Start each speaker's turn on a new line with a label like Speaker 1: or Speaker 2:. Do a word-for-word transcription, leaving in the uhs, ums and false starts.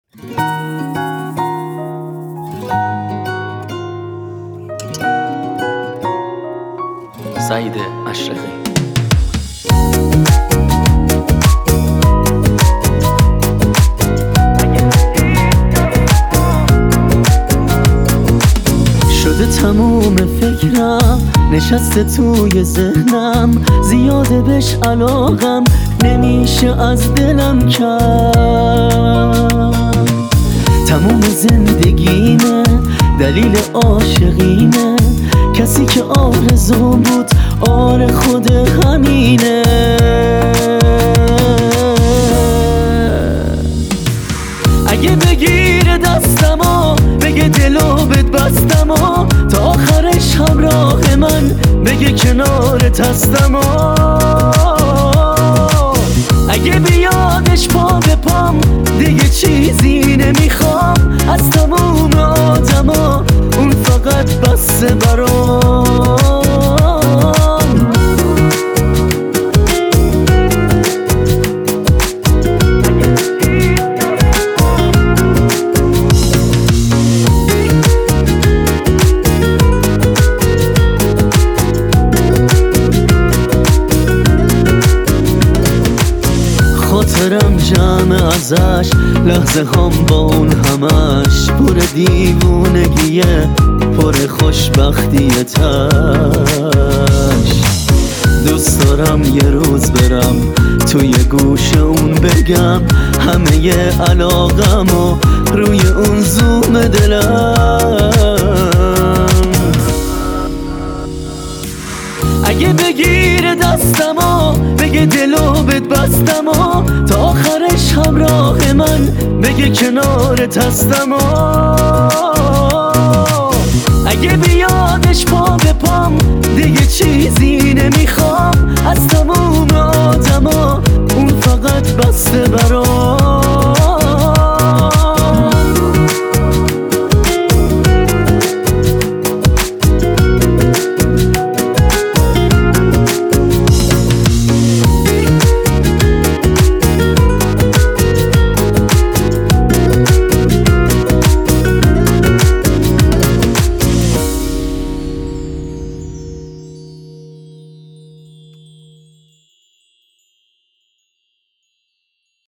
Speaker 1: سعید اشرقی. شده تموم فکرم نشسته توی ذهنم، زیاده بهش علاقم نمیشه از دلم کرد. تموم زندگیمه دلیل عاشقینه، کسی که آرزو بود آره خود همینه. اگه بگیره دستمو بگه دلو بهت بستمو، تا آخرش همراه من بگه کنارت هستمو. اگه بیادش پا به پام دیگه چیزی نمیخوام، از تموم آدما اون فقط بسه برام. خاطرم جمع ازش، لحظه هم با اون همش پر دیوونگیه، پر خوشبختیه تش. دوست دارم یه روز برم توی گوش اون بگم همه علاقمو روی اون زوم دلم. اگه بگیره دستمو بگه دلو بهت بستمو، تا آخرش همراه من بگه کنارت هستمو. اگه بیادش پا به پام